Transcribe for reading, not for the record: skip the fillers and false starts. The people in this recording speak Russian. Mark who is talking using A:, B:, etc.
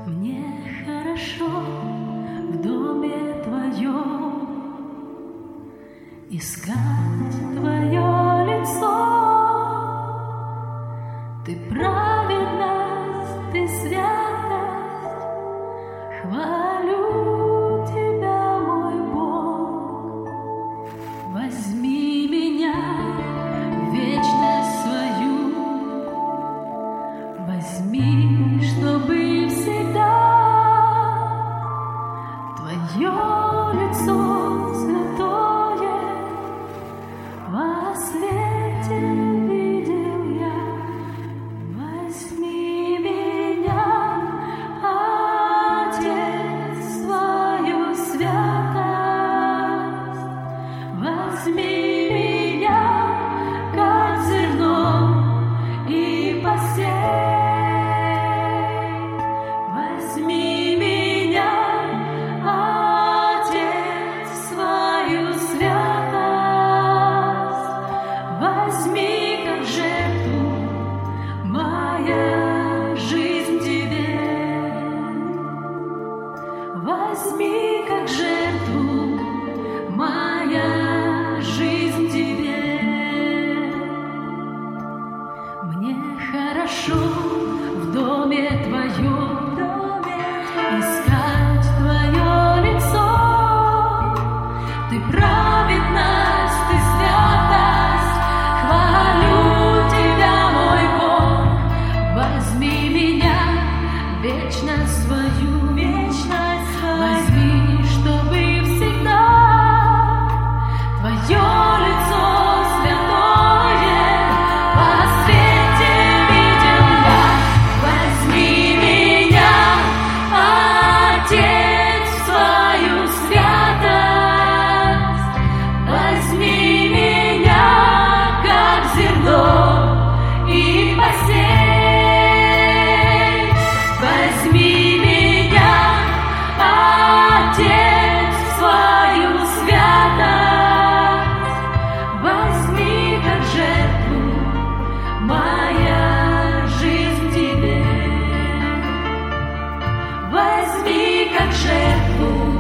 A: Мне хорошо в доме твоем, искать твое лицо. Ты праведность, ты святость, хвалю тебя, мой Бог. Возьми меня в вечность свою, возьми, чтобы всегда твое лицо святое во свете видел я. Возьми меня, Отец, в свою святость, возьми меня, как зерно, и посей. Возьми меня, Отец, в свою святость, возьми как жертву моя жизнь тебе. Возьми как жертву моя жизнь тебе. Мне хорошо в доме твоем, искать твое лицо. Ты праведность, ты святость, хвалю тебя, мой Бог. Возьми меня, вечность свою, возьми, чтобы всегда твое лицо святое во свете видел я. Возьми меня, Отец, в свою святость, возьми меня, как зерно, и посей. Возьми меня, Отец, в свою святость, возьми как жертву моя жизнь тебе. Возьми как жертву